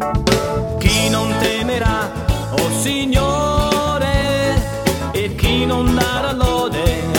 Chi non temerà, oh Signore, e chi non darà lode